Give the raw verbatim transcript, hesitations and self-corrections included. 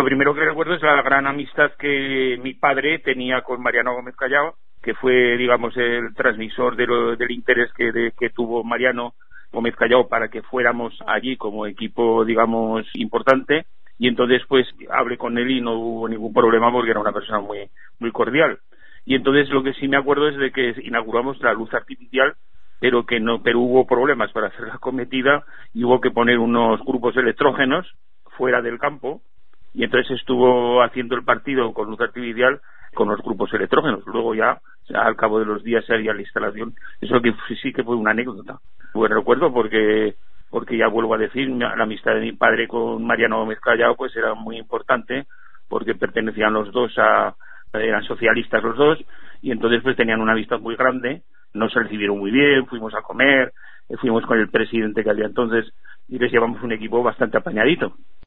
lo primero que recuerdo es la gran amistad que mi padre tenía con Mariano Gómez Callao, que fue, digamos, el transmisor de lo, del interés que, de, que tuvo Mariano Gómez Callao para que fuéramos allí como equipo, digamos, importante. Y entonces, pues, hablé con él y no hubo ningún problema porque era una persona muy, muy cordial. Y entonces lo que sí me acuerdo es de que inauguramos la luz artificial, pero que no, pero hubo problemas para hacer la cometida y hubo que poner unos grupos electrógenos fuera del campo, y entonces estuvo haciendo el partido con luz artificial con los grupos electrógenos. Luego ya, al cabo de los días, se haría la instalación. Eso que sí que fue una anécdota. Pues recuerdo porque porque ya vuelvo a decir, la amistad de mi padre con Mariano Gómez Callao pues era muy importante, porque pertenecían los dos a, eran socialistas los dos, y entonces pues tenían una amistad muy grande. Nos recibieron muy bien, fuimos a comer, fuimos con el presidente que había entonces, y les llevamos un equipo bastante apañadito.